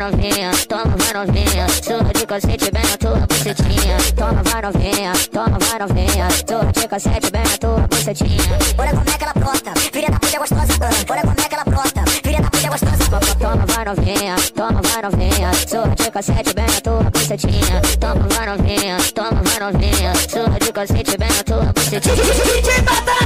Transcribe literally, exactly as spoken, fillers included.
novinha, toma, vai novinha. Surra de cacete bem na tua bucetinha. Toma, vai novinha, toma, vai novinha. Surra de cacete bem na tua bucetinha. Olha como é que ela brota, filha da puta é gostosa. Olha como é que ela brota, filha da puta é gostosa. Toma, vai novinha, toma, vai novinha. Surra de cacete bem na tua bucetinha. Toma, vai novinha, toma, vai novinha. Surra de cacete bem na tua bucetinha.